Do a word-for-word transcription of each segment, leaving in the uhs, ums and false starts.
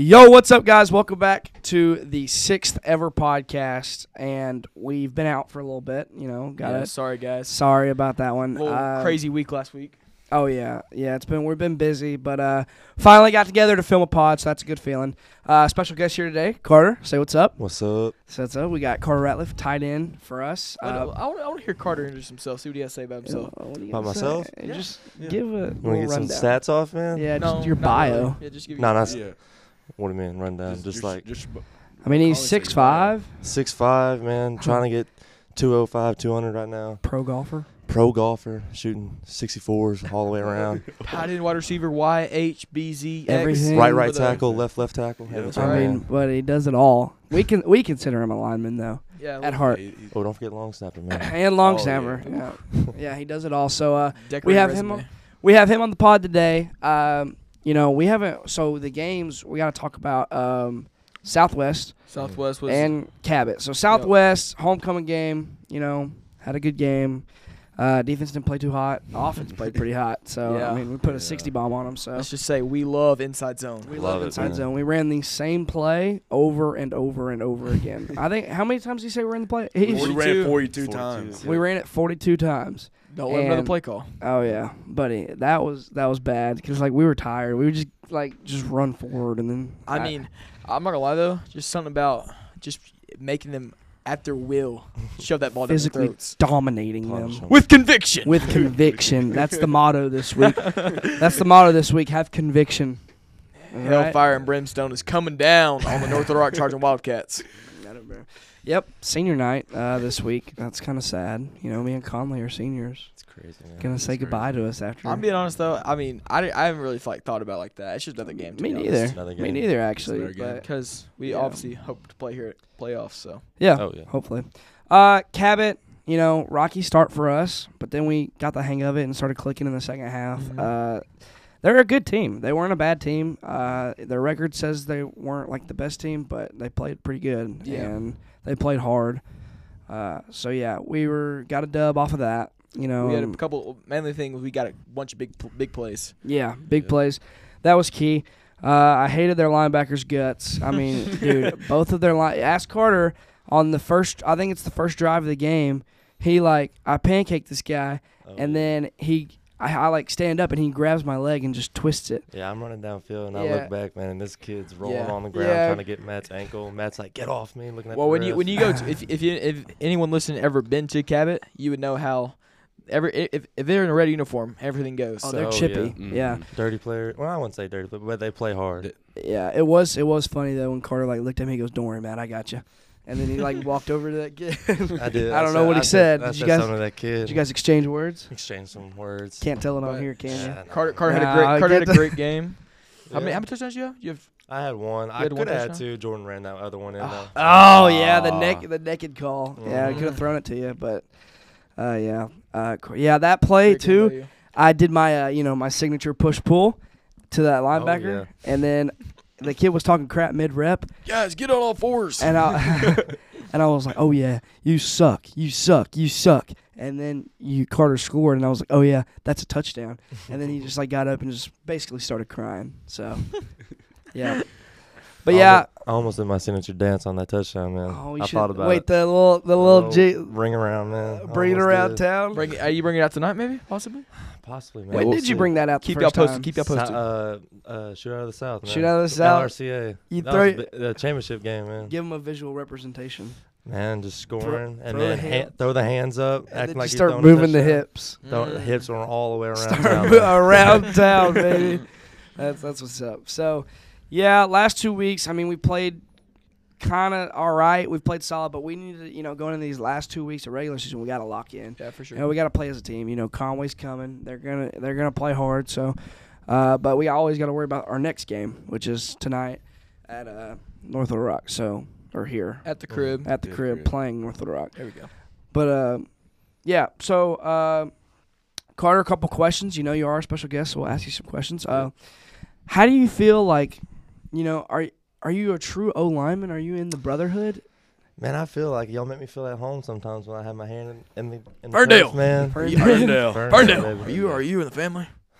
Yo, what's up, guys? Welcome back to the sixth ever podcast, and we've been out for a little bit. You know, got yeah, it. Sorry, guys. Sorry about that one. A little Uh, crazy week last week. Oh yeah, yeah. It's been we've been busy, but uh, finally got together to film a pod, so that's a good feeling. Uh, special guest here today, Carter. Say what's up. What's up? So what's up? We got Carter Ratliff tied in for us. I, know, Uh, I, want, I want to hear Carter introduce himself. See what he has to say about himself. uh, what are you About gonna say? myself? Uh, Yeah. Just Yeah. give a You little want to get some rundown. stats off, man? Yeah, no, just your not bio. really. Yeah, just give No, you that's- Yeah. What do you mean, rundown? Just, Just, like just, I mean, he's College six state five, six five, man. Trying to get two oh five, two hundred right now. pro golfer. Pro golfer, shooting sixty-fours all the way around. tight end, wide receiver, Y, H, B, Z, X. Everything. right, right With a- tackle, left, left tackle. Yeah, Everything, I Alright. mean, man. but he does it all. We can we consider him a lineman though, Yeah, at little heart. he- he- Oh, don't forget long snapper, man. And long Oh, snapper. yeah. Yeah. yeah, he does it all. So uh, decorated we have him resume. on- we have him on the pod today. Um, you know, we haven't. So the games we got to talk about um, Southwest Southwest was and Cabot. So Southwest homecoming game. You know, had a good game. Uh, defense didn't play too hot. Offense played pretty hot. So Yeah. I mean, we put a Yeah. sixty bomb on them. So Let's just say we love inside zone. we Love love it, inside man. zone. We ran the same play over and over and over again. I think how many times did you say we ran the play? we He's- ran forty-two. forty-two, forty-two. times. we ran it forty-two times. Don't let another And- play call. Oh yeah, buddy, that was that was bad because like we were tired. We would just like just run forward and then. I mean, I'm not gonna lie though. Just something about just making them at their will shove that ball down their physically throats dominating Punish them him. with conviction. with conviction. That's the motto this week. That's the motto this week. Have conviction. All right? Hellfire and brimstone is coming down on the North Little Rock Charging Wildcats. Yep, senior night uh, this week. That's kind of sad. You know, me and Conley are seniors. It's crazy, man. Gonna say It's goodbye to us after. I'm being honest though. I mean, I, I haven't really like thought about it like that. It's just another game. To Me be neither. honest. Another Me game. neither, actually. another game. But Because we Yeah. obviously hope to play here at playoffs. So yeah, Oh, yeah. hopefully. Uh, Cabot, you know, rocky start for us, but then we got the hang of it and started clicking in the second half. Mhm. Uh, they're a good team. They weren't a bad team. Uh, their record says they weren't like the best team, but they played pretty good Yeah. and they played hard. Uh, so yeah, we were got a dub off of that. You know, we had a um, couple mainly things. We got a bunch of big big plays. yeah, big Yeah. plays. That was key. Uh, I hated their linebackers' guts. I mean, dude, both of their line. Ask Carter on the first. I think it's the first drive of the game. He like I pancaked this guy, Oh, and yeah. then he. I, I like stand up and he grabs my leg and just twists it. Yeah, I'm running downfield and I Yeah. look back, man, and this kid's rolling Yeah. on the ground Yeah. trying to get Matt's ankle. Matt's like, "Get off me!" Looking at Well, the when you ref. when you go to if if you if anyone listening ever been to Cabot, you would know how every if if they're in a red uniform, everything goes. Oh, so they're Oh, chippy. yeah. Yeah. Mhm. dirty player. Well, I wouldn't say dirty, but they play hard. yeah, It was it was funny though when Carter like looked at me. He goes, "Don't worry, man, I got you." And then he like walked over to that kid. I did. I don't know what he said. I Did you said guys- something to that kid. Did you guys exchange words? exchange some words? Can't tell it on But- here, can you? Yeah, no. Carter Carter had Nah, a great Carter get had a the- great game. How many Yeah. how many touchdowns you have? You have I had one. I had could one have had touchdown? two. Jordan ran that other one in though. Oh yeah, the Ah. neck, the naked call. Yeah, I Mhm. could have thrown it to you, but uh, yeah, uh, cr- yeah, that play great game too. by you. I did my, uh, you know, my signature push pull to that linebacker, yeah. and then the kid was talking crap mid rep, Guys, get on all fours. and I and I was like, oh yeah, you suck, you suck, you suck, and then you Carter scored, and I was like, oh yeah, that's a touchdown, and then he just like got up and just basically started crying. So yeah, but I yeah. almost, I almost did my signature dance on that touchdown, man. Oh, you I should thought about wait it. the little the A little, G, ring around, man. I bring it almost around did. town. Bring it, are you bringing it out tonight? Maybe possibly. Possibly, man. When We'll did you see. bring that out? Keep the y'all first posted. time? Keep y'all Sa- posted. uh, uh, shoot out of the south, man. Shoot out of the south. L R C A. You That throw was it- bi- the championship game, man. Give him a visual representation. Man, just scoring and throw the then hand- ha- throw the hands up, And acting then like just you're start throwing a moving the touchdown. hips. Throw- the hips are all the way around. Start town, mo- man. around town, baby. That's that's what's up. So, yeah, last two weeks, I mean, we played kind of all right. We've played solid, but we need to, you know, going into these last two weeks of regular season, we got to lock in. Yeah, for sure. You know, we got to play as a team. You know, Conway's coming. They're gonna they're gonna play hard. So, uh, but we always got to worry about our next game, which is tonight at uh, North Little Rock. So, or here At the crib. at the Yeah, crib crib. playing North Little Rock. There we go. But uh, yeah. So uh, Carter, a couple questions. You know, you are a special guest, so we'll ask you some questions. Uh, how do you feel like, you know, are are you a true O lineman? Are you in the brotherhood? Man, I feel like y'all make me feel at home sometimes when I have my hand in, in the in the Ferndale. turf, man. Ferndale. Ferndale. Ferndale, Ferndale. baby. Are you are you in the family?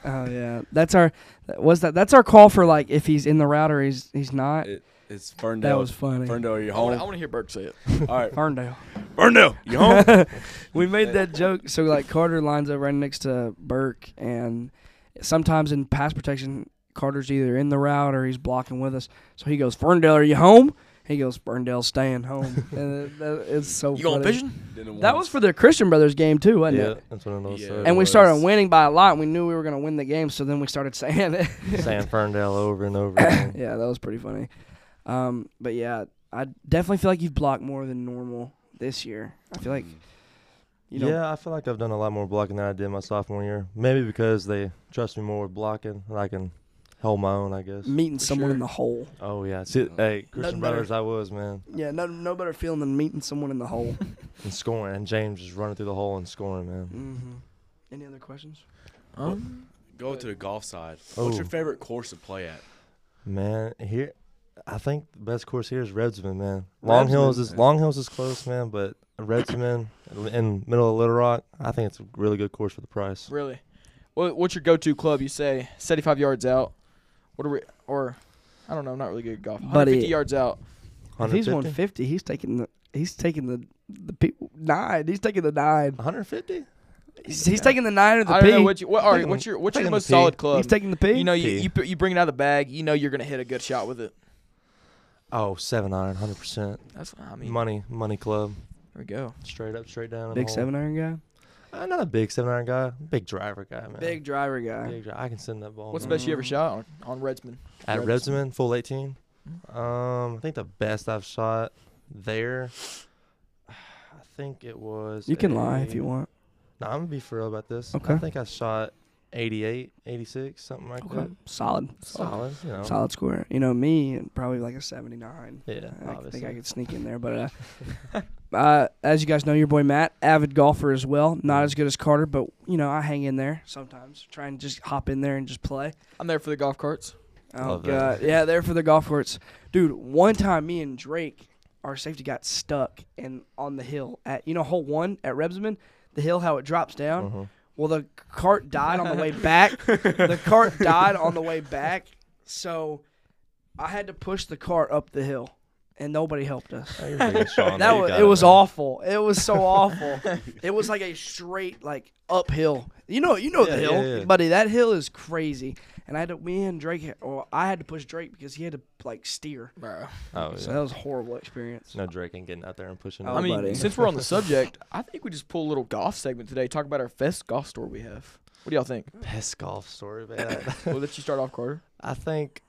Oh yeah, that's our. Was that? That's our call for like if he's in the route or he's he's not. It, it's Ferndale. That was funny. Ferndale, are you I want home? to hear Burke say it. All right. Ferndale. Ferndale, you home? We made that joke. So like Carter lines up right next to Burke, and sometimes in pass protection, Carter's either in the route or he's blocking with us. So he goes, "Ferndale, are you home?" He goes, "Ferndale's staying home." And it, that, it's so. You going funny. fishing? Didn't That once. was for the Christian Brothers game too, wasn't Yeah, it? that's what I know. Yeah. said. And we was. started winning by a lot. And we knew we were going to win the game, so then we started saying it. saying Ferndale over and over again. Yeah, that was pretty funny. Um, but yeah, I definitely feel like you've blocked more than normal this year. I feel like, you know, yeah, I feel like I've done a lot more blocking than I did my sophomore year. Maybe because they trust me more with blocking, and I can hold my own, I guess. meeting For someone sure. in the hole. Oh yeah, See, hey, Christian Nothing better. Brothers, I was man, Yeah, no, no better feeling than meeting someone in the hole. and scoring, and James just running through the hole and scoring, man. Mm-hmm. Any other questions? Um, Go to the golf side. Oh. What's your favorite course to play at? Man, here, I think the best course here is Redsman, man. Long Hills is Redsman. Long Hills is close, man, but Redsman in middle of Little Rock, I think it's a really good course for the price. really? What, what's your go-to club? You say seventy-five yards out. What are we? Or I don't know. I'm not really good at golf. one hundred fifty Buddy. yards out. If he's one one fifty, he's taking the he's taking the the P, nine. He's taking the nine. one fifty? He's, he's taking the nine or the I P. don't know what you. What, all right, Taking- what's your what's your taking the most P. solid club? He's taking the P. You know, you, P. you put- you bring it out of the bag. You know you're gonna hit a good shot with it. Oh, seven iron, one hundred percent. That's what I mean. Money, money club. There we go. Straight up, straight down. in the big hole. seven iron guy. I'm not a big seven iron guy. Big driver guy, man. Big driver guy. Big dri- I can send that ball. What's the man. best you ever Mm. shot on, on Redsman? At Reds- Redsman, full eighteen. Mhm. Um, I think the best I've shot there. I think it was. You can a- lie if you want. No, I'm gonna be for real about this. Okay. I think I shot eighty-eight, eighty-six, something like Okay. that. Solid. Solid, you know. Solid score. You know me, and probably like a seventy-nine. Yeah, I think obviously. I could sneak in there, but uh, uh, as you guys know, your boy Matt, avid golfer as well. Not as good as Carter, but you know I hang in there sometimes. Try and just hop in there and just play. I'm there for the golf carts. Oh Love that. god, yeah, there for the golf courts, dude. One time, me and Drake, our safety, got stuck and on the hill at you know hole one at Rebsman, the hill how it drops down. Mhm. Well, the cart died on the way back. The cart died on the way back, so I had to push the cart up the hill, and nobody helped us. Oh, you're big as Sean, That you was got it was man. awful. It was so awful. It was like a straight like uphill. You know, you know the Yeah, hill, yeah, yeah. buddy. That hill is crazy. And I had to, me and Drake, had- or I had to push Drake because he had to like steer. Bro. Oh, So yeah. that was a horrible experience. No Drake ain't getting out there and pushing. Oh, I mean, buddy. since we're on the subject, I think we just pull a little golf segment today. Talk about our best golf store we have. What do y'all think? Best golf story, man. We'll let you start off, Carter. I think,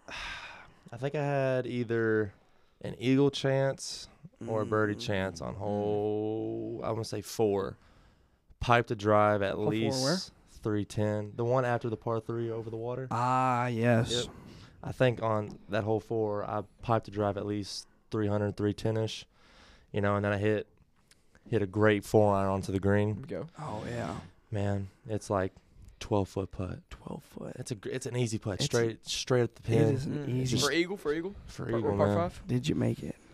I think I had either an eagle chance or a birdie chance on hole. I'm gonna say four. Pipe to drive at Hole four least where? three ten. The one after the par three over the water. Ah, yes. Yep. I think on that hole four, I piped to drive at least three hundred, three ten ish. You know, and then I hit hit a great four iron onto the Here green. we go. Oh yeah, Man, it's like twelve foot putt. twelve foot. It's a gr- it's an easy putt, It's- straight straight at the It pin is an Mm. easy. For eagle, for eagle. for Par- eagle, or par man. five. Did you make it?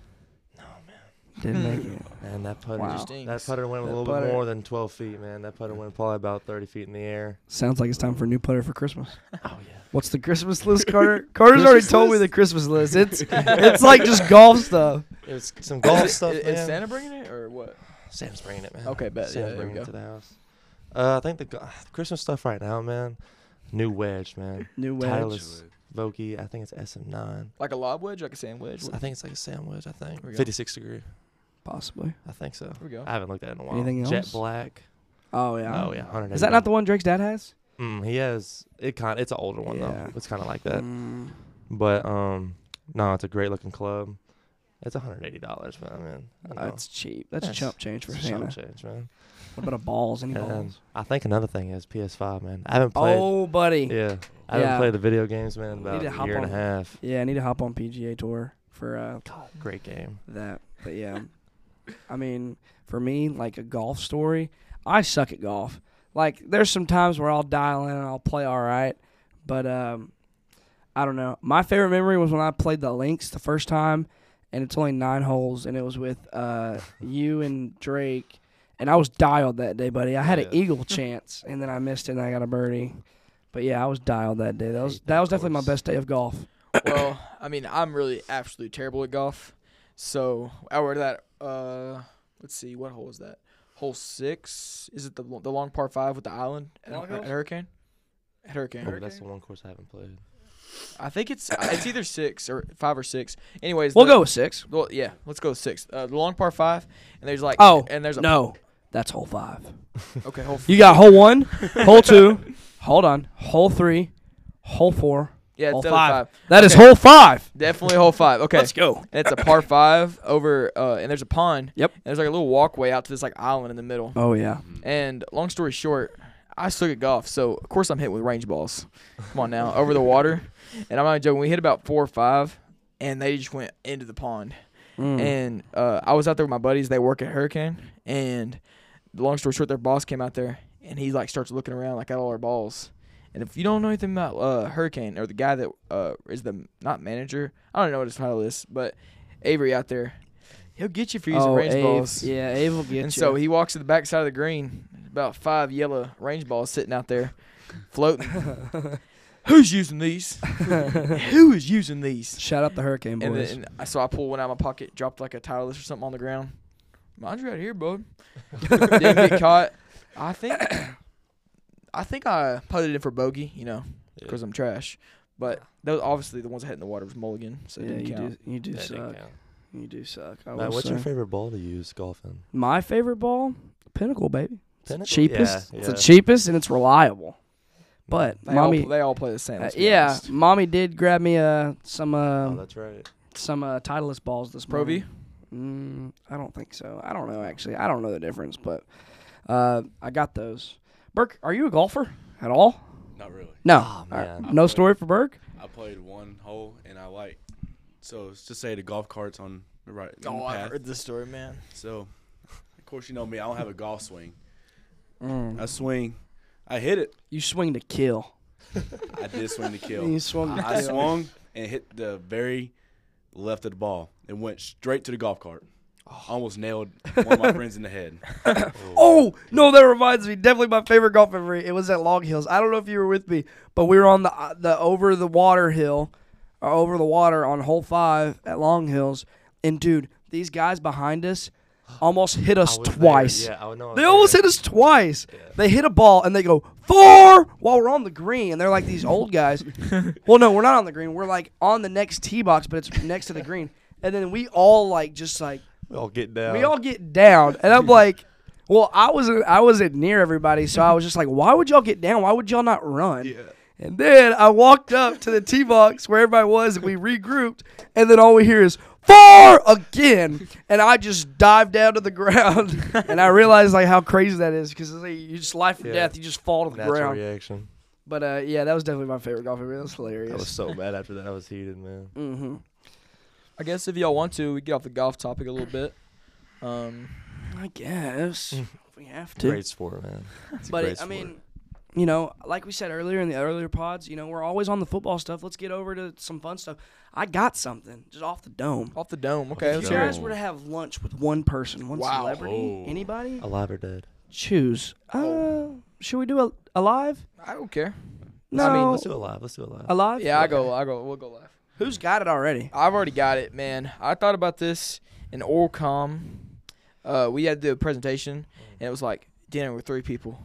No, man. Didn't make it. Man, that putter, Wow. just- Stinks. that putter went a That little putter- bit more than twelve feet, man. That putter went probably about thirty feet in the air. Sounds like it's time for a new putter for Christmas. Oh yeah. What's the Christmas list, Carter? Carter's already Christmas told me list? the Christmas list. It's it's like just golf stuff. It's some golf Is, stuff, is, man. is Santa bringing it or what? Sam's bringing it, man. Okay, bet. Sam's Yeah, there we bringing go. it to the house. Uh, I think the go- Christmas stuff right now, man. New wedge, man. New wedge. Titleist Vokey. I think it's S M nine. Like a lob wedge, like a sand wedge. I think it's like a sandwich. I think There we go. fifty-six degree. Possibly. I think so. Here we go. I haven't looked at it in a while. Anything Jet else? black. Oh yeah. Oh yeah, one hundred. Is that not the one Drake's dad has? Mm, he has it. Kind. It's an older one Yeah. though. It's kind of like that. Mm. But um, no, it's a great looking club. It's one hundred eighty dollars, man. I mean, you know, That's cheap. That's That's- chump change for it's a Santa. chump change, man. What about a balls? Any And balls? I think another thing is P S five, man. I haven't played. Oh, buddy. Yeah, I Yeah. haven't played the video games, man, in Need about to a hop year and a on- half. Yeah, I need to hop on P G A Tour for uh, God, great game. that. But yeah, I mean, for me, like a golf story, I suck at golf. Like, there's some times where I'll dial in and I'll play all right, but um, I don't know. My favorite memory was when I played the links the first time, and it's only nine holes, and it was with uh, you and Drake, and I was dialed that day, buddy. I had an Yeah. eagle chance, and then I missed it, and I got a birdie. But yeah, I was dialed that day. That was Hate that that was definitely my course. best day of golf. Well, I mean, I'm really absolutely terrible at golf. So I were that. Uh, let's see, what hole is that? Hole six. Is it the the long par five with the island at, Long at Hills? Hurricane? At Hurricane. Oh, that's the one course I haven't played. I think it's uh, it's either six or five or six. Anyways, We'll the- go with six. Well, yeah, let's go with six. Uh, the long par five, and there's like Oh, and there's a No, that's hole five. okay hole. You got hole one, hole two. Hold on, hole three, hole four. Yeah, hole it's definitely five. five. That is Okay. hole five. Definitely hole five. Okay, Let's go. and it's a par five over, uh, and there's a pond. Yep. And there's like a little walkway out to this like island in the middle. Oh yeah. And long story short, I suck at golf, so of course I'm hit with range balls. Come on now, over the water. And I'm not joking. We hit about four or five, and they just went into the pond. Mm. And uh, I was out there with my buddies. They work at Hurricane, and long story short, their boss came out there, and he like starts looking around like at all our balls. And if you don't know anything about uh, Hurricane or the guy that uh, is the not manager, I don't know what his title is, but Avery out there, he'll get you for using oh, range Ave, balls. Yeah, Ave will get And you. so he walks to the back side of the green, about five yellow range balls sitting out there, floating. Who's using these? Who is using these? Shout out the Hurricane And boys. then and I saw I pulled one out of my pocket, dropped like a Titleist or something on the ground. Mine's right here, bud. Didn't get caught. I think I think I putted it in for bogey, you know, because I'm trash. But those obviously the ones that hit in the water was mulligan, so it yeah, didn't you count. do. You do That didn't suck. count. You do suck. I Matt, will what's your say. favorite ball to use golfing? My favorite ball, Pinnacle, baby. It's the Pinnacle? cheapest. Yeah, It's the yeah. cheapest and it's reliable. But They, mommy, all, they all play the same. uh, let's be yeah, honest. mommy did grab me uh some uh Oh, that's right. some uh Titleist balls this Pro V? morning. Mm, I don't think so. I don't know actually. I don't know the difference, but uh I got those. Burke, are you a golfer at all? Not really. No. Oh, All right. man. No story for Burke? I played one hole and I like. So it's just say the golf carts on the right on Oh, the I've path. heard this story, man. So, of course you know me. I don't have a golf swing. Mm. I swing. I hit it. You swing to kill. I did swing to kill. You swung to I kill. swung and hit the very left of the ball and went straight to the golf cart. Almost nailed one of my friends in the head. Oh, no, that reminds me. Definitely my favorite golf memory. It was at Long Hills. I don't know if you were with me, but we were on the uh, the over the water hill, or over the water on hole five at Long Hills. And, dude, these guys behind us almost hit I us was there. twice. Yeah, I know. They almost hit us twice. Yeah. They hit a ball, and they go, four, while we're on the green. And they're like these old guys. Well, no, we're not on the green. We're, like, on the next tee box, but it's next to the green. And then we all, like, just, like, We all get down. we all get down, and I'm like, well, I wasn't, I wasn't near everybody, so I was just like, why would y'all get down? Why would y'all not run? Yeah. And then I walked up to the tee box where everybody was, and we regrouped, and then all we hear is four again, and I just dive down to the ground, and I realized like how crazy that is because like, you just life or Yeah. death, you just fall to the Natural ground. reaction. But uh, yeah, that was definitely my favorite golf memory. That was hilarious. I was so mad after that. I was heated, man. mm-hmm. I guess if y'all want to, we get off the golf topic a little bit. Um, I guess if we have to. Great sport, man. It's a But great it, I sport. mean, you know, like we said earlier in the earlier pods, you know, we're always on the football stuff. Let's get over to some fun stuff. I got something just off the dome. off the dome. Okay, If let's you hear guys it. were to have lunch with one person, one Wow. celebrity, Oh. anybody, alive or dead? choose. Uh, should we do a alive? I don't care. No, I mean, Let's do alive. Let's do alive. alive. Yeah, I go. I go. We'll go live. Who's got it already? I've already got it, man. I thought about this in Orcom. Uh, we had to do a presentation, and it was like dinner with three people.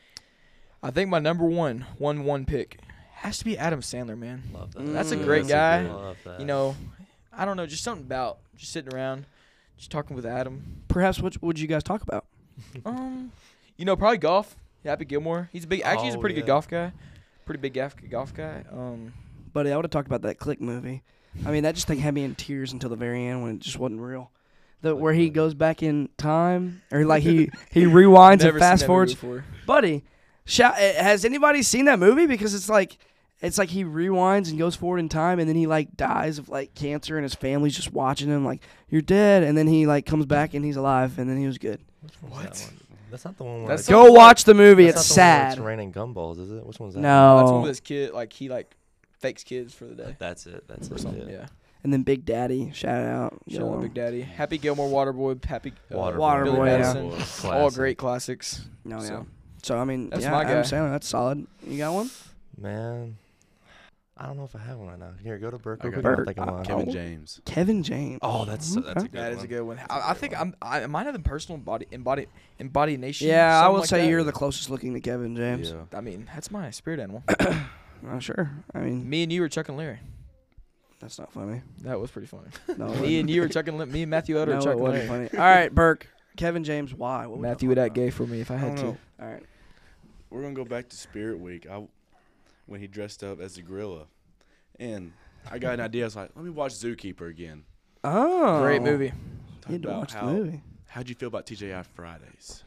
I think my number one, one one pick has to be Adam Sandler, man. Love that. That's a great That's guy. good- Love that. You know, I don't know, just something about just sitting around, just talking with Adam. Perhaps what would you guys talk about? Um, you know, probably golf. Happy Gilmore. He's a big. Actually, he's a Oh, pretty yeah. good golf guy. Pretty big golf golf guy. Um, Buddy, I would have talked about that Click movie. I mean, that just thing had me in tears until the very end when it just wasn't real. The Click where he movie. goes back in time, or like he he rewinds never and fast seen that movie forwards. before. Buddy, shout, uh, has anybody seen that movie? Because it's like, it's like he rewinds and goes forward in time, and then he like dies of like cancer, and his family's just watching him like, you're dead, and then he like comes back and he's alive, and then he was good. Which one's What? That one? That's not the one where That's I- Go Something watch the movie. that's It's not the one where sad. It's raining gumballs, is it? Which one's that? That's one No. with his kid. Like he like fakes kids for the day That's it. That's or it. something. Yeah. Yeah. And then Big Daddy, shout out. Shout Yo. out Big Daddy. Happy Gilmore, Waterboy, Happy uh, Waterboy. Billy Waterboy, yeah. Madison. Classic. All great classics. No, yeah. So, So I mean, That's yeah, my Adam guy. Sandler, that's solid. You got one? Man, I don't know if I have one right now. Here, go to Burke. I real got quick, I'll Burke. think of Uh, mine. Kevin Oh. James. Kevin James. Oh, that's that's a Okay. good That one. is a good one. That's a I, I good think one. I'm. I, am I the personal body embody embody nation? Yeah, I something would like say that? you're the closest looking to Kevin James. Yeah. I mean, that's my spirit animal. Uh, sure. I mean, Me and you were Chuck and Larry. that's not funny. That was pretty funny. No, it Me wasn't. and you were Chuck and La- me and Matthew Utter no, were Chuck it and wasn't Larry. funny. All right, Burke. Kevin James. Why? What we Matthew talking would that about? gay for me if I I had don't to. know. All right. We're gonna go back to Spirit Week. I, when he dressed up as the gorilla, and I got an idea. I was like, let me watch Zookeeper again. Oh, Great movie. You had to About watch the how- movie. How'd you feel about T J I Fridays?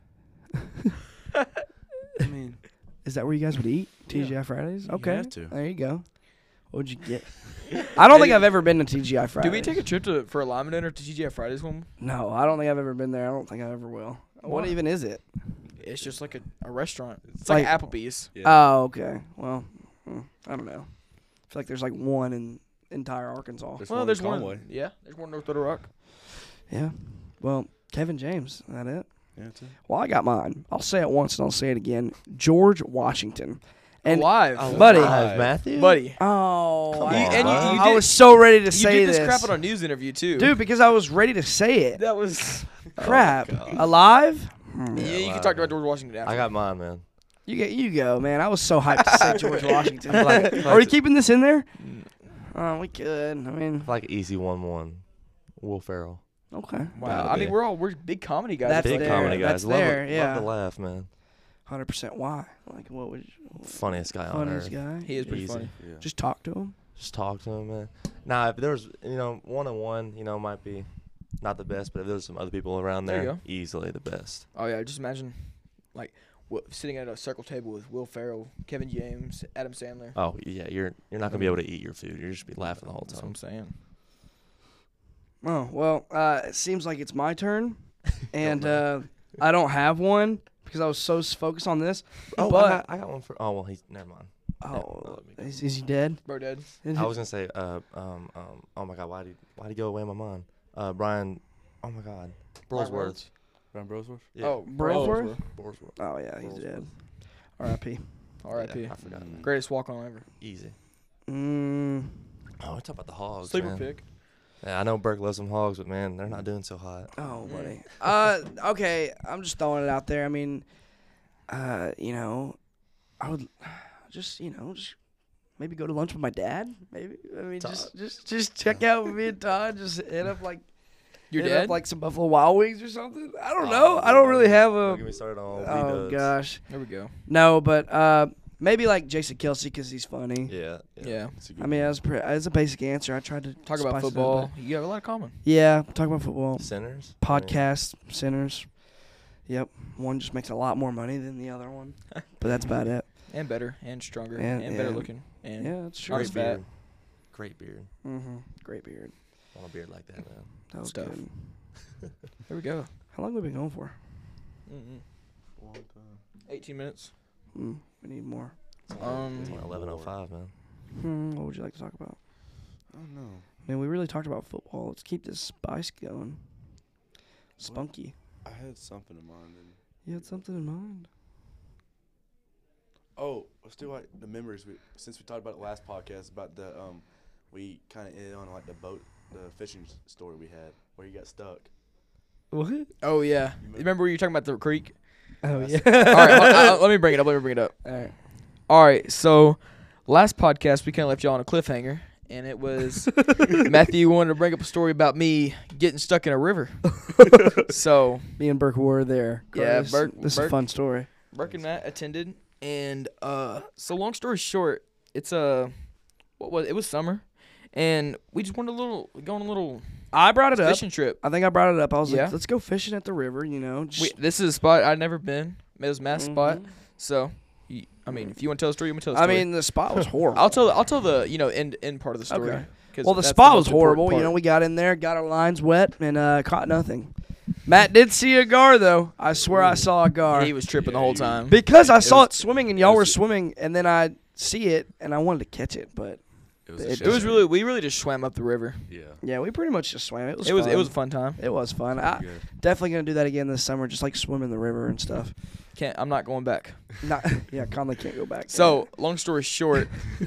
I mean, Is that where you guys would eat? T G I Fridays? You Okay. have to. There you go. What'd you get? I don't think I've ever been to T G I Fridays. Did we take a trip to for a lineman dinner to T G I Fridays one? No, I don't think I've ever been there. I don't think I ever will. What Why? even is it? It's just like a, a restaurant. It's Like- like, Applebee's. yeah. Oh, okay. Well, hmm, I don't know. I feel like there's like one in entire Arkansas. There's Well, one in there's one. Conway. Yeah, there's one in North Little Rock. Yeah. Well, Kevin James. Is that it? Yeah, that's it. Well, I got mine. I'll say it once and I'll say it again. George Washington. And Alive, Buddy. Alive, Matthew. buddy. oh, Come I, on, and you- bud. you I did- was so ready to You say did this, this, crap on a news interview too, dude, because I was ready to say it. That was. Crap. God. Alive? Hmm. Yeah, you alive. can talk about George Washington after. I got mine, man. You get you go, man. I was so hyped to say George Washington. Like- Are we like- keeping this in there? Oh, we could. I mean, Like easy one one. Will Ferrell. okay. Wow, Gotta I be. mean we're all we're big comedy guys. That's Big there. comedy That's guys. Love, there, it. yeah. Love to laugh, man. Hundred percent. Why? Like, what would? You, Funniest guy on funniest earth. guy. He is pretty Easy. funny. Yeah. Just talk to him. Just talk to him, man. Now, if there was, you know, one on one, you know, might be not the best, but if there's some other people around There there, you go. easily the best. Oh yeah, just imagine, like, w- sitting at a circle table with Will Ferrell, Kevin James, Adam Sandler. Oh yeah, you're you're not gonna be able to eat your food. You're just be laughing the whole That's what time. I'm saying. Oh well. Uh, it seems like it's my turn, and uh, I don't have one because I was so s- focused on this. Oh, but I, got, I got one for. Oh well, he's never mind. oh, no, let me go. is, is he dead? Bro, dead. I was gonna say, uh, um, um, oh my God, why did why did he go away in my mind? Uh, Brian, oh my God, Brolsworth. Ron Brosworth? Yeah. Oh, Brolsworth? Brolsworth. Oh yeah, he's Brolsworth. dead. R I P R I P Yeah, I forgot. Mm. Greatest walk on ever. Easy. Mm, Oh, we talk about the hogs, Sleeper man. pick. Yeah, I know Burke loves some hogs, but man, they're not doing so hot. oh, Mm. buddy. Uh, okay. I'm just throwing it out there. I mean, uh, you know, I would just, you know, just maybe go to lunch with my dad. Maybe. I mean, just, just, just check out with me and Todd. Just hit up like. Your hit dad? up like some Buffalo Wild Wings or something. I don't know. I don't really have Don't a. get me started on Oh V-dubs. gosh. there we go. No, but uh, maybe like Jason Kelsey because he's funny. Yeah. Yeah. That's a good I mean, one. that's pre- that's a basic answer. I tried to Talk spice about it up, football. but- You have a lot of common. Yeah, talk about football. Sinners. I mean, Podcast, Sinners. Yep, one just makes a lot more money than the other one, but that's about it. And better. And stronger. And- And, better and- looking. And Yeah, that's true. Not Great as fat. beard. Great beard. Mm-hmm. Great beard. Want a beard like that, man. That was Stuff. good. there we go. How long have we been going for? Mm-mm. Long time. eighteen minutes. Mm, we need more. Um, It's only eleven oh five, man. Hmm, what would you like to talk about? I don't know. Man, we really talked about football. Let's keep this spice going. Spunky. I had something in mind. And You had something in mind? oh, let's do like the memories. We, since we talked about it last podcast about the um, we kind of ended on like the boat, the fishing s- story we had where you got stuck. What? Oh, yeah. You You remember where you were talking about the creek? Oh, That's- yeah. All right. I- I- let me bring it up. Let me bring it up. All right. All right. So last podcast, we kind of left y'all on a cliffhanger. And it was Matthew wanted to bring up a story about me getting stuck in a river. So Me and Burke were there. Yeah, Curtis. Burke- This is a Burke- fun story. Burke and Matt attended, and uh, so long story short, it's a what was it was summer, and we just wanted a little go on a little I brought it up. fishing trip. I think I brought it up. I was Yeah. like, let's go fishing at the river, you know. Just, We, this is a spot I'd never been. It was Matt's spot, Mhm. so you, I mean, if you want to tell the story, you want to tell the I story. mean, the spot was horrible. I'll tell the, I'll tell the you know end end part of the story. Okay. 'cause Well, the that's spot most was horrible. important You know, part. we got in there, got our lines wet, and uh, caught nothing. Matt did see a gar, though. I swear I saw a gar. he was tripping the Yeah, whole you- time. Because I It saw was- it swimming, and y'all it were was- swimming, and then I see it, and I wanted to catch it, but It It was. It a was shit It was show. really we really just swam up the river. Yeah. Yeah, we pretty much just swam. It was It was fun. it was a fun time. It was fun. I Pretty good. definitely gonna do that again this summer, just like swim in the river and stuff. Can't I'm not going back. Not yeah, Conley can't go back. So long story short,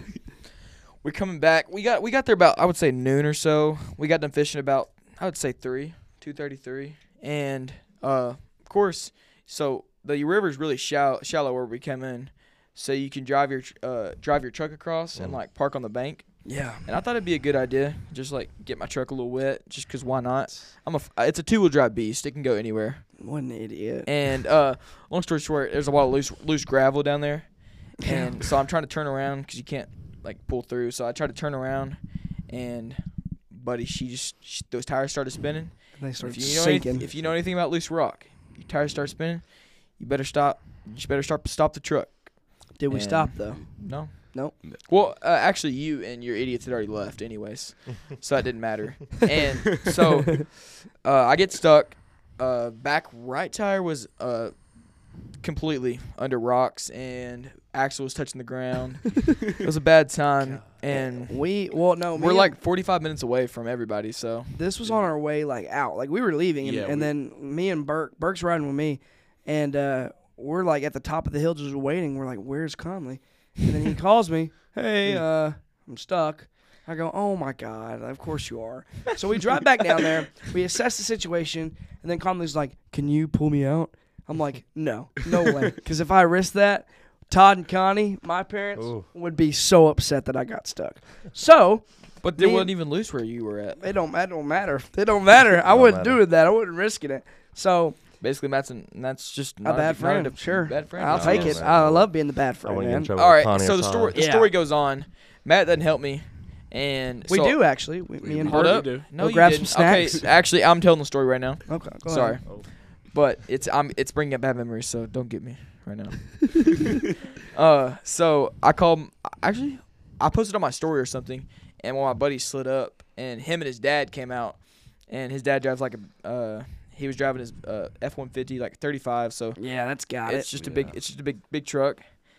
we're coming back. We got we got there about I would say noon or so. We got done fishing about I would say three, two thirty three, and uh, of course, so the river is really shallow, shallow where we come in, so you can drive your tr- uh drive your truck across and Mm. like park on the bank. yeah, And I thought it'd be a good idea, just like get my truck a little wet, just 'cause why not? I'm a f- it's a two wheel drive beast. It can go anywhere. what an idiot. And uh, long story short, there's a lot of loose loose gravel down there, and so I'm trying to turn around because you can't like pull through. So I tried to turn around, and buddy, she just she, those tires started spinning. They started If you know sinking. anything, if you know anything about loose rock, your tires start spinning. You better stop. You better start stop the truck. Did we and- stop though? No. Nope. Well, uh, actually, you and your idiots had already left, anyways, so that didn't matter. And so uh, I get stuck. Uh, back right tire was uh, completely under rocks, and axle was touching the ground. It was a bad time, and We well no, me we're and- like forty-five minutes away from everybody. So this was on our way like out. Like we were leaving, and, Yeah, and we- then me and Burke, Burke's riding with me, and uh, we're like at the top of the hill just waiting. We're like, "Where's Conley?" And then he calls me, "Hey, uh, I'm stuck." I go, "Oh my God, of course you are." So we drive back down there. We assess the situation, and then Conley's like, "Can you pull me out?" I'm like, "No, no way," because if I risk that, Todd and Connie, my parents, Ooh. would be so upset that I got stuck. So but there Me- wasn't even loose where you were at. it don't, it don't matter. It don't matter. I Don't wouldn't matter. do that. I wouldn't risk it. So Basically, that's an, that's just a not bad not a friend, def- sure. Bad friend. I'll No, take no, it. no. I love being the bad I friend, wouldn't get in man. trouble All with right, Connie so or the Todd. story the Yeah. story goes on. Matt doesn't help me, and We so- do actually. We, me and Hold Bert up. do. No, Go you grab some didn't. snacks. Okay, actually, I'm telling the story right now. Okay, go Sorry, ahead. Oh. but it's I'm it's bringing up bad memories, so don't get me right now. uh, so I called. Actually, I posted on my story or something, and one of my buddies slid up, and him and his dad came out, and his dad drives like a. Uh, he was driving his uh, F one fifty like thirty-five, so Yeah, that's got it's it. just a Yeah. big it's just a big big truck,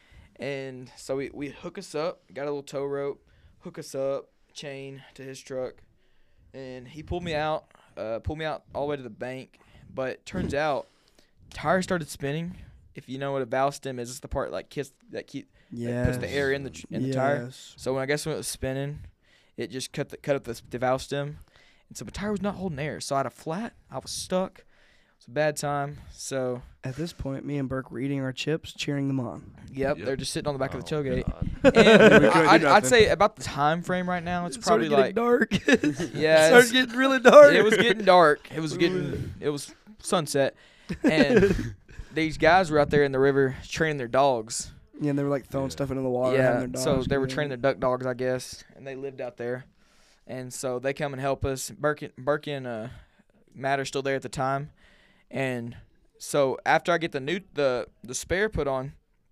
and so we we hook us up, got a little tow rope, hook us up, chain to his truck, and he pulled me out, uh, pulled me out all the way to the bank, but turns out tires started spinning. If you know what a valve stem is, it's the part like kiss that keep Yeah. that puts the air in the tr- in the tire. Yes. So when I guess when it was spinning, it just cut the, cut up the, the valve stem, and so the tire was not holding air. So I had a flat. I was stuck. It was a bad time. So At this point, me and Burke were eating our chips, cheering them on. yep, Yep. they're just sitting on the back of the Oh, tailgate. God. And We couldn't do I, I'd, I'd nothing. say about the time frame right now, it's It probably started like getting dark. yeah, started it's- getting really dark. it was getting dark. It was getting it was sunset, and these guys were out there in the river training their dogs. Yeah, and they were like throwing Yeah. stuff into the water. Yeah, having their so dogs they go were in. training their duck dogs, I guess, and they lived out there, and so they come and help us. Burke, Burke and uh, Matt are still there at the time, and so after I get the new the the spare put on,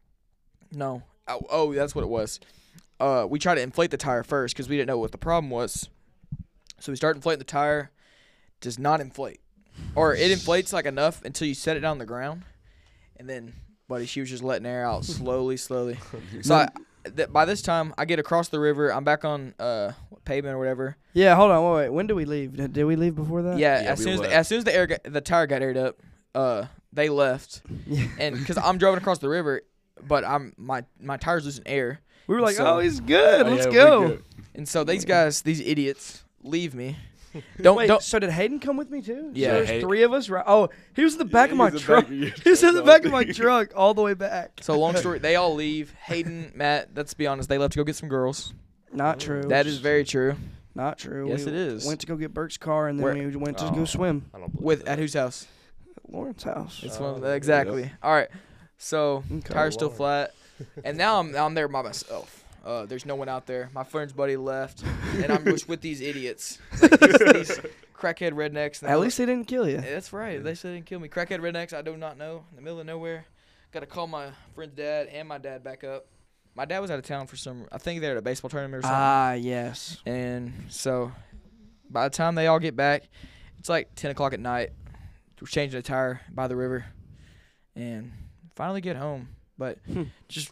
no, oh, oh that's what it was. Uh, we tried to inflate the tire first because we didn't know what the problem was. So we start inflating the tire, does not inflate, or it inflates like enough until you set it down on the ground, and then, buddy, she was just letting air out slowly, slowly. So I, th- by this time, I get across the river. I'm back on uh pavement or whatever. Yeah, hold on, wait, wait. When did we leave? Did, did we leave before that? Yeah, Yeah, as we soon as the, left. as soon as the air got, the tire got aired up, uh, they left, Yeah. and because I'm driving across the river, but I'm my my tires losing air, We were like, So- oh, he's good. Oh, Let's yeah, we go. good. and so these guys, these idiots, leave me. Don't Wait, don't. so did Hayden come with me too? Yeah. So there's Hay- thrly of us, right? Oh, he was in the back Yeah, of my he's the truck. back of your He was in the truck, back of my dog. truck all the way back. So long story, they all leave. Hayden, Matt, let's be honest, they left to go get some girls. Not true. That is very true. not true. Yes, we it is. Went to go get Burke's car, and then Where- we went to Oh. go swim I don't believe With that. at whose house? at Lauren's house. It's Oh, one of the, yeah. exactly. All right. So Okay. tire's still Lord. flat, and now I'm I'm there by myself. Uh, there's no one out there. My friend's buddy left, and I'm just with these idiots, like these, these crackhead rednecks. At least they didn't kill you. Yeah, that's right. They said they didn't kill me. Crackhead rednecks. I do not know. In the middle of nowhere, got to call my friend's dad and my dad back up. My dad was out of town for some. I think they're at a baseball tournament or something. Ah, yes. And so, by the time they all get back, it's like ten o'clock at night. We're changing a tire by the river, and finally get home. But Hmm. just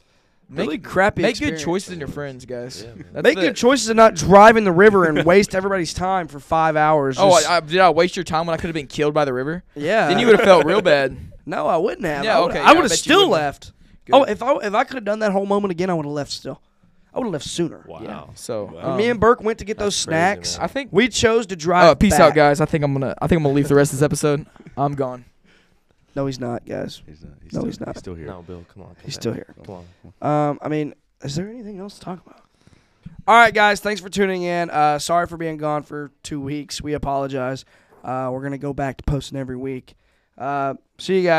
really make, crappy. make good experience. choices in your friends, guys. Yeah, man. That's Make the- good choices and not drive in the river and waste everybody's time for five hours. Oh, just- I, I, did I waste your time when I could have been killed by the river? yeah. Then you would have felt real bad. No, I wouldn't have. Yeah, I would, okay, I yeah, I would have bet you still wouldn't have. left. Good. Oh, if I if I could have done that whole moment again, I would have left still. I would have left sooner. Wow. Yeah. So Wow. um, Me and Burke went to get That's those crazy, snacks. man. I think. We chose to drive. Uh, peace back. out, guys. I think I'm gonna. I think I'm gonna leave the rest of this episode. I'm gone. No, he's not, guys. He's not. He's No, still, he's not. He's still here. No, Bill, come on. Come He's back. still here. Come on. Um, I mean, is there anything else to talk about? All right, guys. Thanks for tuning in. Uh, sorry for being gone for two weeks. We apologize. Uh, we're gonna go back to posting every week. Uh, see you guys.